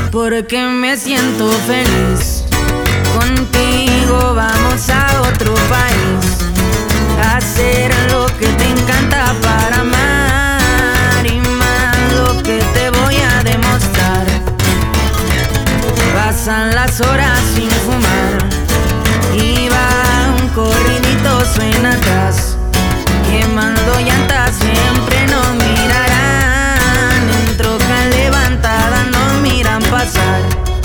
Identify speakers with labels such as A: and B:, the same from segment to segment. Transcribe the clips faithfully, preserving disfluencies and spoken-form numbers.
A: porque me siento feliz. Contigo vamos a otro país, a hacer lo que te encanta para amar y más lo que te voy a demostrar. Pasan las horas sin fumar y va un corridito suena atrás, quemando llantas siempre nos mirarán, en troca levantada nos miran pasar.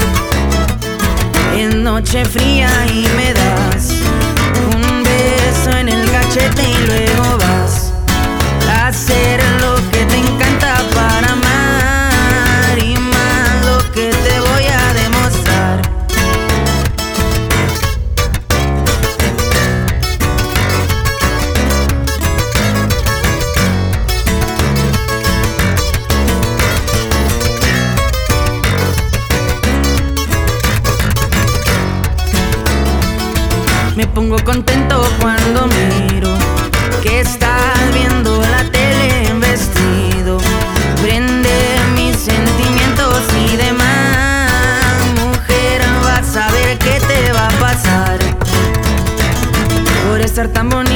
A: Es noche fría y me das un beso en el cachete y luego vas a hacer lo que te encanta para amar y más lo que te voy a demostrar. Me pongo contento cuando miro que estás viendo la tele en vestido. Prende mis sentimientos y demás. Mujer, vas a ver qué te va a pasar por estar tan bonita.